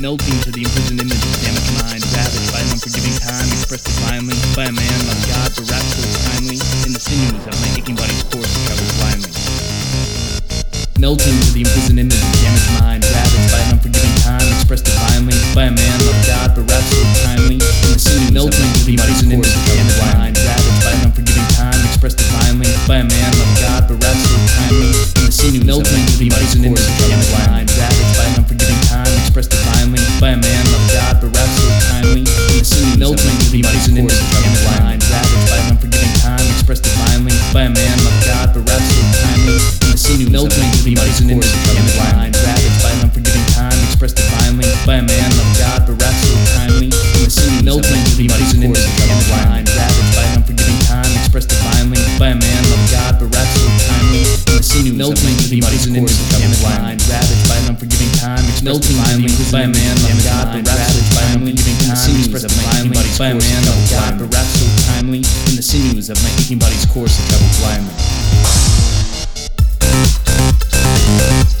melting to the imprisoned image of damaged mind, ravaged by an unforgiving time, expressed divinely by a man of God, but wrapped so timely in the sinews of my aching body's course that travels blindly. Melting to the imprisoned image of damaged mind, ravaged by an unforgiving time, expressed divinely by a man of God, but wrapped so timely in the sinews melting to the imprisoned image of damaged mind, ravaged by an unforgiving time, expressed divinely by a man of God, but wrapped so timely in the sinews melting to the imprisoned image of damaged mind, ravaged by an unforgiving time, expressed divinely by a man of God, but wrapped so timely in the sinews melting to the imprisoned image of damaged mind, ravaged by an unforgiving time, expressed divinely by a man of God, but wrapped so timely in the sinews melting to the imprisoned image of damaged mind, ravaged by an unforgiving time, expressed divinely by a man of God, but wrapped so timely in the sinews melting to the imprisoned image of damaged mind, ravaged by an unforgiving time, expressed divinely by a man of God, but wrapped so timely in the sinews melting to the imprisoned image of damaged mind, ravaged by an unforgiving time, expressed divinely by a man of God, but ravaged by an unforgiving time, expressed divinely by a man of God, but wrapped so timely in the sinews of my aching body's course that traveled blindly.